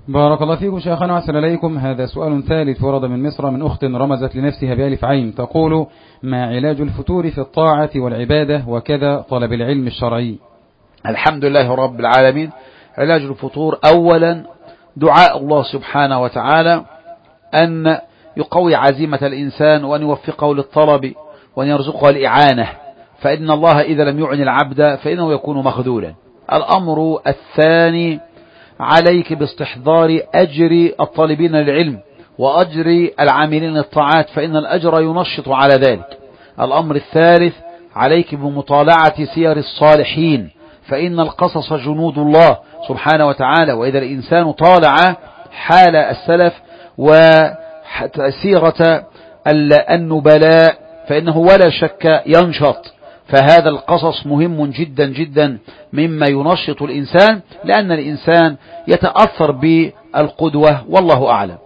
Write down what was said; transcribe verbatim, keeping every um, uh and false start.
بارك الله فيكم شيخنا وأحسن إليكم. هذا سؤال ثالث ورد من مصر من أخت رمزت لنفسها بألف عين، تقول: ما علاج الفتور في الطاعة والعبادة وكذا طلب العلم الشرعي؟ الحمد لله رب العالمين. علاج الفتور أولا دعاء الله سبحانه وتعالى أن يقوي عزيمة الإنسان وأن يوفقه للطلب وأن يرزقه الإعانة، فإن الله إذا لم يعن العبد فإنه يكون مخذولا. الأمر الثاني عليك باستحضار أجر الطالبين للعلم وأجر العاملين للطاعات، فإن الأجر ينشط على ذلك. الأمر الثالث عليك بمطالعة سير الصالحين، فإن القصص جنود الله سبحانه وتعالى، وإذا الإنسان طالع حال السلف وسيرة النبلاء فإنه ولا شك ينشط. فهذا القصص مهم جدا جدا مما ينشط الإنسان، لأن الإنسان يتأثر بالقدوة، والله أعلم.